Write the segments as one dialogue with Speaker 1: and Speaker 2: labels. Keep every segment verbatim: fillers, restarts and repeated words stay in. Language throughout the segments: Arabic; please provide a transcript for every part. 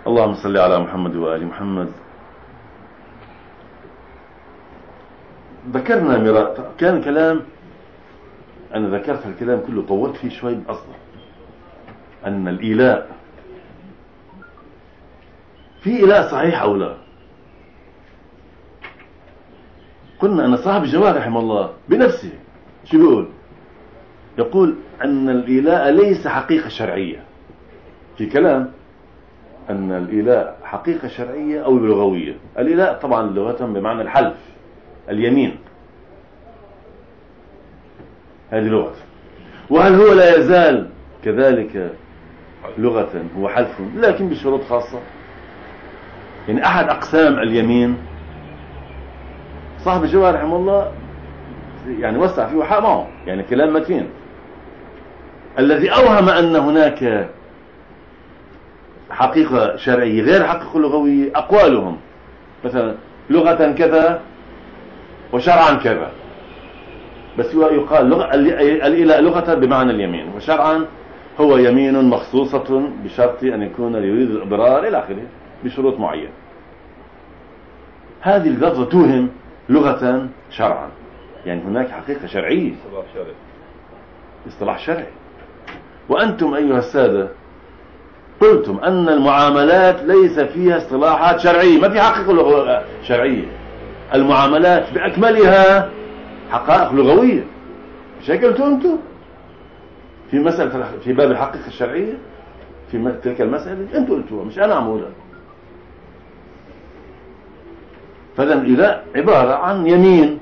Speaker 1: اللهم صل على محمد وآل محمد. ذكرنا مرات كان كلام، أنا ذكرت الكلام كله طولت فيه شوي أصلا، أن الإيلاء في إيلاء صحيح أو لا. قلنا أن صاحب الجواب رحمه الله بنفسه شو بيقول؟ يقول أن الإيلاء ليس حقيقة شرعية، في كلام أن الإيلاء حقيقة شرعية أو لغوية. الإيلاء طبعا لغة بمعنى الحلف، اليمين، هذه لغة. وهل هو لا يزال كذلك لغة هو حلف لكن بشروط خاصة؟ يعني أحد أقسام اليمين صاحب الجواب رحمه الله يعني وسع فيه وحاء معه، يعني كلام متين. الذي أوهم أن هناك حقيقة شرعية غير حقيقة لغوية أقوالهم، مثلا لغة كذا وشرعا كذا، بس يقال لغة الإله لغة بمعنى اليمين، وشرعا هو يمين مخصوصة بشرط أن يكون يريد الإضرار إلى آخره بشروط معينة. هذه اللفظة توهم لغة شرعا، يعني هناك حقيقة شرعية، اصطلاح شرعي. وأنتم أيها السادة قلتم أن المعاملات ليس فيها اصطلاحات شرعية، ما في حقيقة شرعية، المعاملات بأكملها حقائق لغوية. مش هيك قلتوا أنتم في مسألة في باب الحقيقة الشرعية في تلك المسألة؟ أنتم قلتوها مش أنا عمولها. فإذا الإيلاء عبارة عن يمين،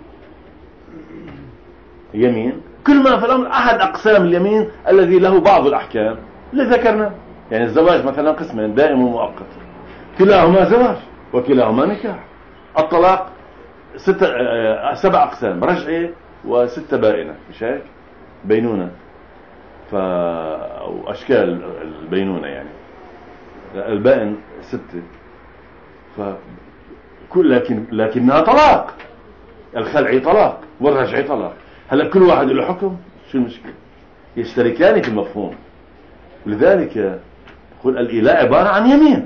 Speaker 1: يمين كل ما في الأمر أحد أقسام اليمين الذي له بعض الأحكام اللي ذكرنا. يعني الزواج مثلا قسمين، دائم ومؤقت، كلاهما زواج وكلاهما نكاح. الطلاق ستة سبع أقسام، رجعي وستة بائنة، مش هيك؟ بينونة ف أو أشكال البينونة، يعني البائن ستة، فكل لكن لكنها طلاق. الخلعي طلاق والرجعي طلاق. هلا كل واحد له حكم، شو المشكلة؟ يشتركان في المفهوم. ولذلك يقول الإيلاء عبارة عن يمين.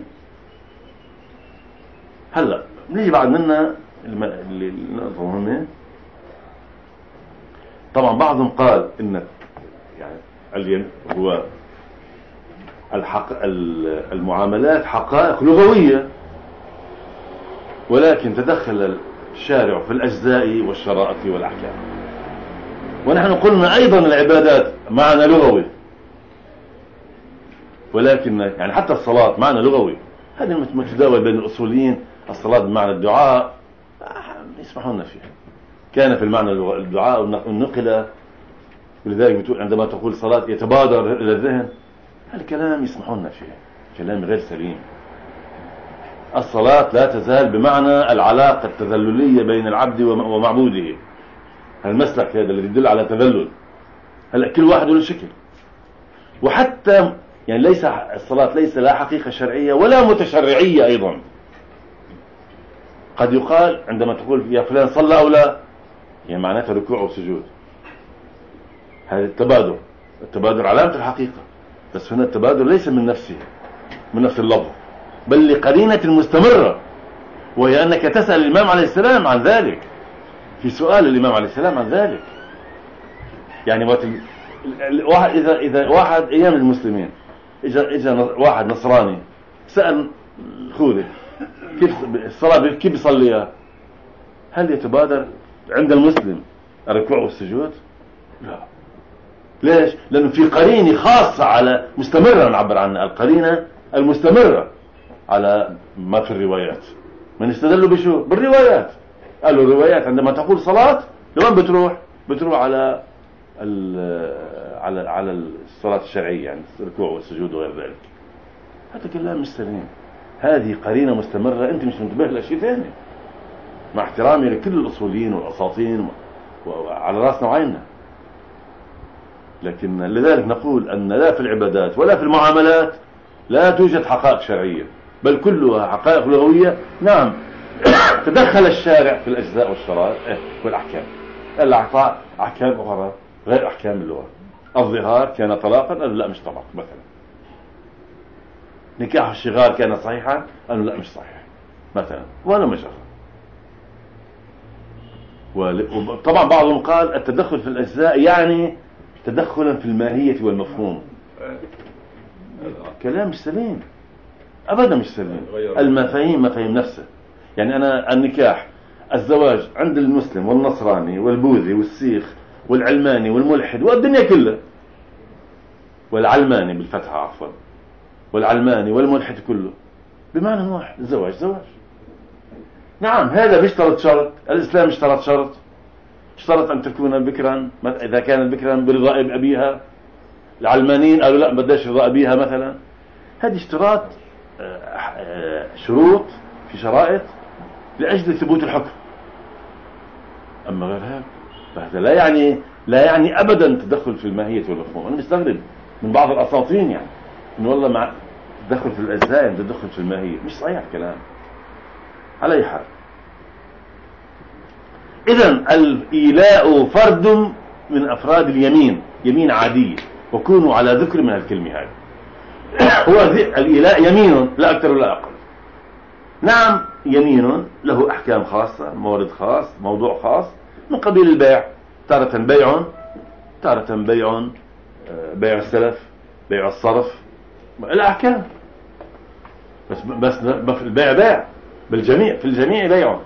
Speaker 1: هلا نيجي بعد منا اللي النقطة مهمة. طبعا بعضهم قال ان يعني اليمين هو الحق المعاملات حقائق لغوية، ولكن تدخل الشارع في الأجزاء والشرائط والأحكام. ونحن قلنا أيضا العبادات معنى لغوي، ولكن يعني حتى الصلاة معنى لغوي، هذا متداول بين الأصوليين. الصلاة بمعنى الدعاء يسمحون فيه، كان في المعنى الدعاء ونقل. ولذلك عندما تقول صلاة يتبادر إلى الذهن، هالكلام يسمحون فيه، كلام غير سليم. الصلاة لا تزال بمعنى العلاقة التذللية بين العبد ومعبوده، المسلك هذا الذي يدل على تذلل. هلا كل واحد له شكل. وحتى يعني ليس الصلاة ليس لا حقيقة شرعية ولا متشرعية أيضا. قد يقال عندما تقول يا فلان صلى أو لا، يعني معناتها ركوع وسجود، هذا التبادر. التبادر علامة الحقيقة، بس هنا التبادر ليس من نفسه، من نفس اللفظ، بل لقرينة مستمرة، وهي أنك تسأل الإمام عليه السلام عن ذلك، في سؤال الإمام عليه السلام عن ذلك. يعني واحد إذا إذا واحد أيام المسلمين إجا إجا واحد نصراني سأل خوذة كيف الصلاة كيف بيصليها، هل يتبادر عند المسلم الركوع والسجود؟ لا. ليش؟ لأنه في قرينة خاصة على مستمرة، نعبر عنها القرينة المستمرة على ما في الروايات. من استدلوا بشو؟ بالروايات. قالوا الروايات عندما تقول صلاة لمن بتروح؟ بتروح على على على الصلاة الشرعية، يعني الركوع والسجود وغير ذلك. هذا كلام مش سليم. هذه قرينة مستمرة، أنت مش منتبه لشيء ثاني، مع احترامي لكل الأصوليين والأساطين وعلى راسنا وعيننا. لكن لذلك نقول أن لا في العبادات ولا في المعاملات لا توجد حقائق شرعية، بل كلها حقائق لغوية. نعم تدخل الشارع في الأجزاء والشرائط والأحكام، الأعطاء أحكام أخرى غير أحكام اللغة. الظهار كان طلاقا، لا مش طلاق مثلا. نكاح الشغار كان صحيحا؟ قالوا لا مش صحيح مثلا، ولا مجرد. وطبعا بعضهم قال التدخل في الأجزاء يعني تدخلا في الماهية والمفهوم. كلام مش سليم أبدا، مش سليم. المفاهيم مفاهيم نفسه. يعني أنا النكاح، الزواج عند المسلم والنصراني والبوذي والسيخ والعلماني والملحد والدنيا كلها، والعلماني بالفتحة عفوا، والعلماني والملحد كله بمعنى واحد، الزواج زواج. نعم هذا بيشترط شرط، الإسلام اشترط شرط، اشترط أن تكون بكرا إذا كانت بكرا برضا أبيها. العلمانيين قالوا لا بداش رضا أبيها مثلا. هذه اشتراط شروط في شرائط لأجل ثبوت الحكم. أما غير هذا فهذا لا يعني لا يعني أبدا تدخل في الماهية والمفهوم. أنا مستغرب من بعض الأساطين يعني إنه والله مع تدخل في الأجزاء تدخل في الماهية، مش صحيح الكلام. على أي حال، إذن الإيلاء فرد من أفراد اليمين، يمين عادية، وكونوا على ذكر من الكلمة هذه. هو الإيلاء يمين لا أكثر ولا أقل. نعم يمين له أحكام خاصة، مورد خاص، موضوع خاص، من قبيل البيع. تارة بيع، تارة بيع بيع السلف، بيع الصرف، الأحكام. بس بس البيع بيع بالجميع، في الجميع بيع.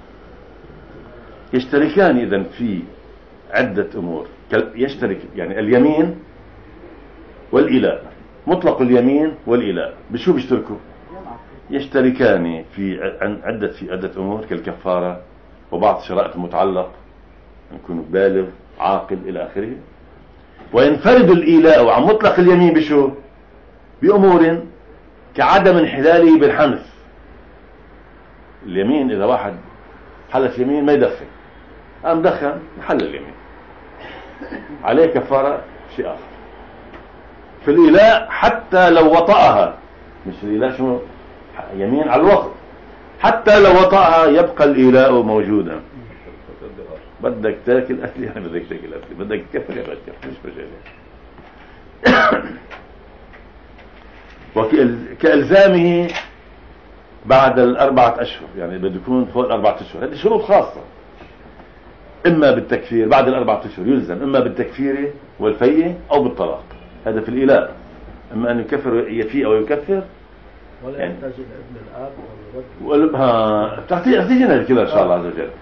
Speaker 1: يشتركان إذن في عدة أمور. يشترك يعني اليمين والإيلاء، مطلق اليمين والإيلاء بشو بيشتركوا؟ يشتركان في عدة في عدة أمور كالكفارة وبعض الشرائط المتعلق، يكون بالغ عاقل إلى آخره. وينفرد الإيلاء عن مطلق اليمين بشو؟ بأمور كعدم انحلاله بالحنث. اليمين إذا واحد حلف يمين ما يدخن، قام دخن حل اليمين، عليه كفارة شيء آخر. في الإيلاء حتى لو وطأها، مش الإيلاء شو يمين على الوقت، حتى لو وطأها يبقى الإيلاء موجودا. بدك تاكل أكل يعني بدك تاكل أكل، بدك تكفر يعني بدك تكفر، مش مجال. وكإلزامه بعد الأربعة أشهر، يعني بده يكون فوق الأربعة أشهر. هذه شروط خاصة، إما بالتكفير بعد الأربعة أشهر يلزم، إما بالتكفير والفيء أو بالطلاق. هذا في الإيلاء. إما أن يكفر يفيء أو يكفر،
Speaker 2: ولا
Speaker 1: يعني
Speaker 2: يحتاج الابن الآب والرد.
Speaker 1: ها تحتيجنا كذا إن شاء الله عز وجل.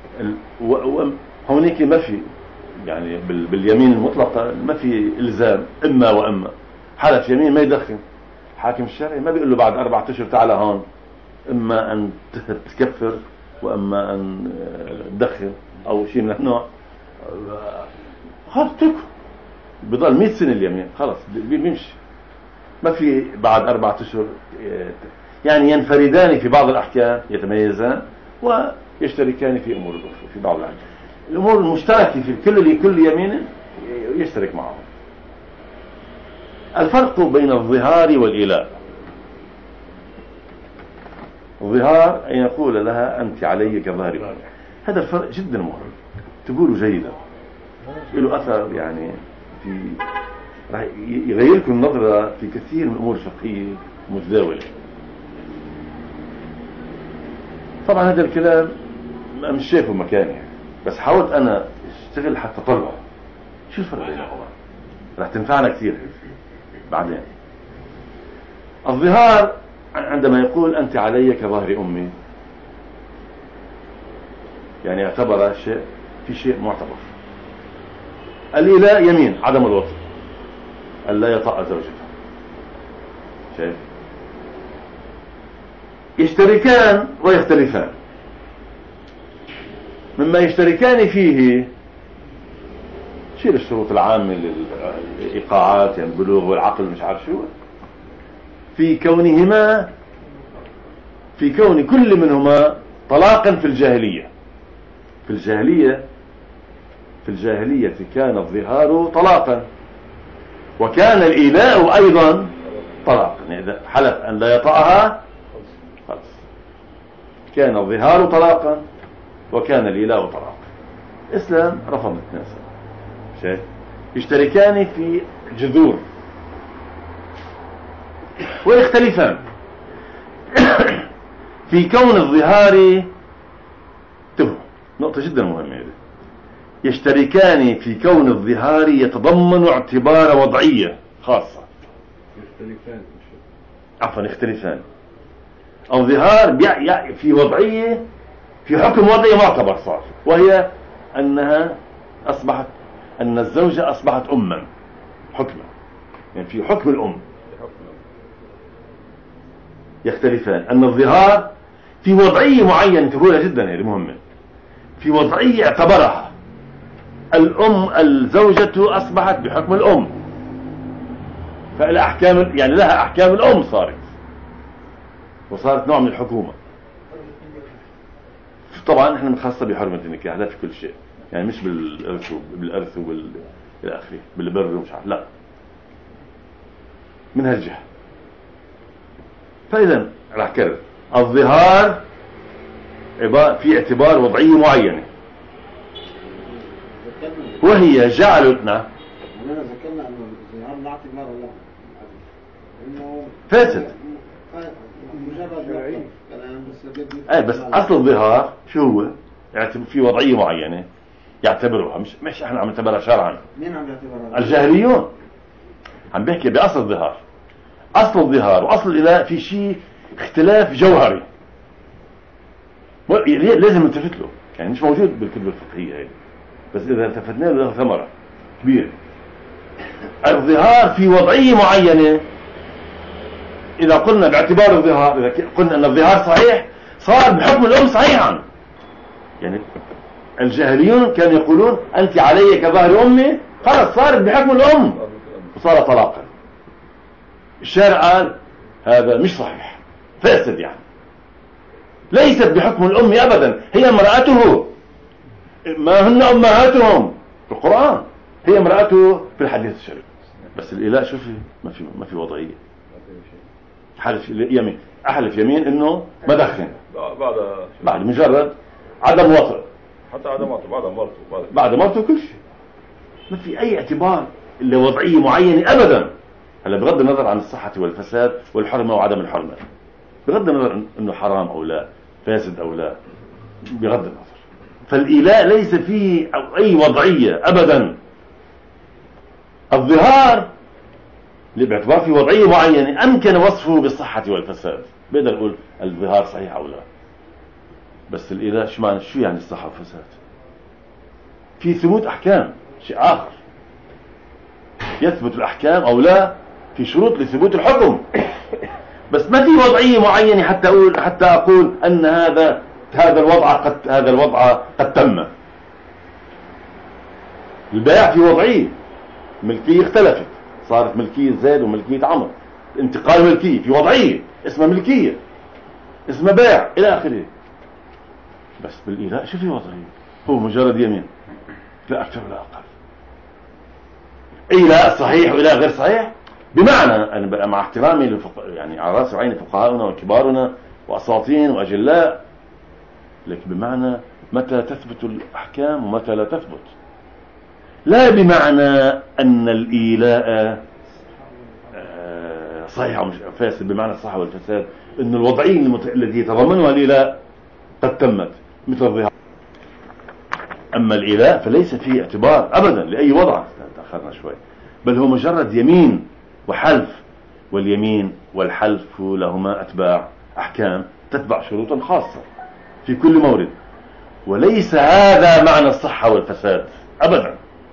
Speaker 1: هونيك ما في يعني باليمين المطلقة ما في إلزام إما وإما. حلف يمين ما يدخن، حاكم الشرعي ما بيقول له بعد أربعة أشهر تعال هون، إما أن تكفر وإما أن تدخن أو شيء من النوع. خلاص تكفر، بضل مئة سنة اليمين، خلاص بيمشي. ما في بعد أربعة أشهر. يعني ينفردان في بعض الأحكام، يتميزان ويشتركان في أمور الأخرى في بعض الأحكام. الأمور المشتركة في كل لكل يمين يشترك معهم. الفرق بين الظهار والإيلاء. الظهار أن يقول لها أنت علي كظهر أمي. هذا الفرق جدا مهم، تقولوا جيدا، له أثر يعني في راح يغيركم النظرة في كثير من الأمور الفقهية متداولة. طبعا هذا الكلام مش شايفه مكاني، بس حاولت أنا اشتغل حتى طلعه شو الفرق بينهما، راح تنفعنا كثير بعدين. الظهار عندما يقول أنت علي كظهر أمي، يعني اعتبر شيء في شيء معتبر. الإيلاء يمين عدم الوطء، ألا يطأ زوجته. شايف؟ يشتركان ويختلفان. مما يشتركان فيه شيل الشروط العامة للإيقاعات، يعني البلوغ والعقل مش عارف شو، في كونهما في كون كل منهما طلاقا في الجاهلية. في الجاهلية في الجاهلية كان الظهار طلاقا، وكان الإيلاء أيضا طلاقا. يعني إذا حلف أن لا يطأها خلص، كان الظهار طلاقا وكان الإيلاء طلاقا. الإسلام رفض الناس. شايف؟ يشتركان في جذور. ويختلفان في كون الظهار. انتبهوا، نقطة جدا مهمة هذه. يشتركان في كون الظهار يتضمن اعتبار وضعية خاصة.
Speaker 2: يختلفان
Speaker 1: عفوا يختلفان. الظهار في وضعية، في حكم وضعي معتبر صار، وهي أنها أصبحت أن الزوجة أصبحت أما حكما، يعني في حكم الأم. يختلفان أن الظهار في وضعية معينة تقولها جدا هذه مهمة، في وضعية اعتبرها الأم، الزوجة أصبحت بحكم الأم، فالأحكام يعني لها أحكام الأم صارت، وصارت نوع من الحكومة. طبعا احنا خاصة بحرمة النكاح، لا في كل شيء، يعني مش بالإرث بالإرث وبال إلى آخره، بالبر ومش عارف، لا، من هالجهة. فإذا راح كرر الظهار في اعتبار وضعية معينة، وهي جعلتنا
Speaker 3: أننا ذكرنا أنه الظهار لا اعتبار له، إنه
Speaker 1: فاسد
Speaker 3: مجرد
Speaker 1: اي، بس اصل الظهار شو هو؟ يعتبر في وضعيه معينه يعتبروها، مش مش احنا عم نعتبرها شرعا.
Speaker 3: مين عم يعتبرها؟
Speaker 1: الجاهليون. عم بحكي باصل الظهار. اصل الظهار واصل الاله في شيء اختلاف جوهري لازم نلتفت له، يعني مش موجود بالكتب الفقهيه هي، بس اذا التفتنا له له ثمره كبيره. الظهار في وضعيه معينه، إذا قلنا باعتبار الظهار، إذا قلنا أن الظهار صحيح صار بحكم الأم صحيحا. يعني الجاهليون كانوا يقولون أنت علي كظهر أمي، خلاص صار بحكم الأم وصار طلاقا. الشارع قال هذا مش صحيح، فاسد، يعني ليست بحكم الأم أبدا، هي امرأته، ما هن أمهاتهم في القرآن، هي امرأته في الحديث الشريف. بس الإله شوفي ما في ما في وضعية. حلف يمين، احلف يمين انه ما دخن
Speaker 4: بعد
Speaker 1: بعد مجرد عدم وطئ،
Speaker 4: حتى عدم وطئ بعد مرته بعد
Speaker 1: بعد مرته كل شيء، ما في اي اعتبار لوضعيه معينه ابدا. هلا بغض النظر عن الصحه والفساد والحرمه وعدم الحرمه، بغض النظر انه حرام او لا، فاسد او لا، بغض النظر، فالايلاء ليس فيه اي وضعيه ابدا. الظهار باعتبار في وضعية معينة أمكن وصفه بالصحة والفساد، بقدر أقول الظهار صحيح أو لا. بس الإله شو معنى، شو يعني الصحة والفساد؟ في ثبوت أحكام شيء آخر، يثبت الأحكام أو لا، في شروط لثبوت الحكم، بس ما في وضعية معينة حتى أقول حتى أقول أن هذا هذا الوضع قد هذا الوضع قد تم. البيع في وضعية، ملكية اختلفت، صارت ملكية زيد وملكية عمرو، انتقال ملكية في وضعية اسمها ملكية، اسمها بيع إلى آخره. بس بالإيلاء شو في وضعية؟ هو مجرد يمين، لا أكثر ولا أقل. إيلاء صحيح وإيلاء غير صحيح، بمعنى أنا مع احترامي للفق... يعني على رأس وعين فقهاؤنا وكبارنا وأساطين وأجلاء، لكن بمعنى متى تثبت الأحكام ومتى لا تثبت، لا بمعنى أن الإيلاء صحيح أو فاسد بمعنى الصحة والفساد، أن الوضعية التي يتضمنها الإيلاء قد تمت مثل الظهار. أما الإيلاء فليس فيه اعتبار أبدا لأي وضع، تأخرنا شوي، بل هو مجرد يمين وحلف، واليمين والحلف لهما أتباع أحكام تتبع شروطا خاصة في كل مورد، وليس هذا معنى الصحة والفساد أبدا.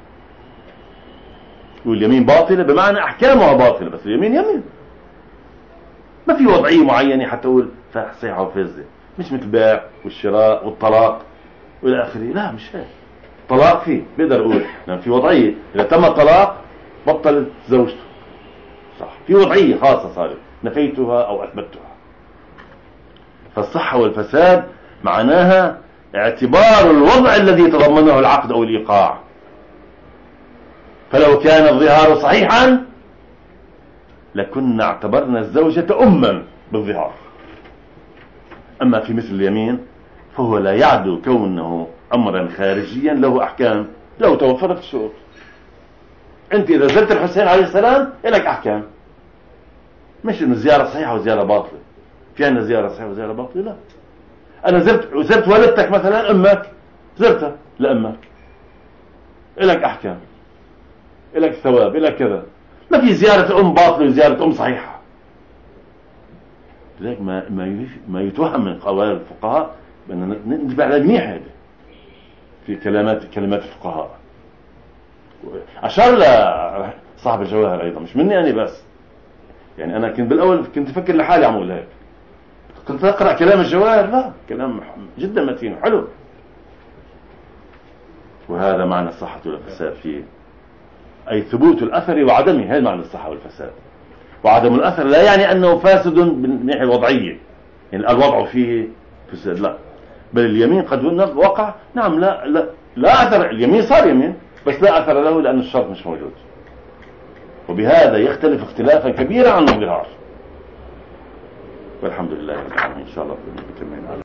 Speaker 1: واليمين باطلة بمعنى أحكامها باطلة، بس اليمين يمين، ما في وضعية معينة حتى أقول صحيحة وفاسدة، مش مثل البيع والشراء والطلاق والى اخره، لا مش هيك. طلاق فيه بقدر اقول لان في وضعيه، اذا تم الطلاق بطلت زوجته، صح، في وضعيه خاصه صارت نفيتها او اثبتها. فالصحه والفساد معناها اعتبار الوضع الذي يتضمنه العقد او الايقاع. فلو كان الظهار صحيحا لكنا اعتبرنا الزوجة أما بالظهار. أما في مثل اليمين فهو لا يعدو كونه أمرا خارجيا له أحكام لو توفرت الشروط. أنت إذا زرت الحسين عليه السلام لك أحكام، مش انه زيارة صحيحة وزيارة باطلة. في عندنا زيارة صحيحة وزيارة باطلة؟ لا. انا زرت زرت والدتك مثلا، امك زرتها لامك، الك احكام، الك ثواب، الك كذا. ما في زيارة ام باطلة وزيارة ام صحيحة. لذلك ما ما ما يتوهم من قوال الفقهاء بأننا ننتبه على منيح هذا في كلمات كلمات الفقهاء. أشار لصاحب الجواهر أيضا، مش مني أنا بس، يعني أنا كنت بالأول كنت أفكر لحالي عم أقول هيك، كنت أقرأ كلام الجواهر، لا كلام جدا متين وحلو. وهذا معنى الصحة والفساد فيه، أي ثبوت الأثر وعدمه. هذا معنى الصحة والفساد. وعدم الأثر لا يعني أنه فاسد بالناحية الوضعية، يعني الوضع فيه فساد، لا، بل اليمين قد وقع، نعم، لا لا لا أثر، اليمين صار يمين بس لا أثر له لأن الشرط مش موجود. وبهذا يختلف اختلافا كبيرا عن الظهار. والحمد لله رب العالمين. إن شاء الله بكمل.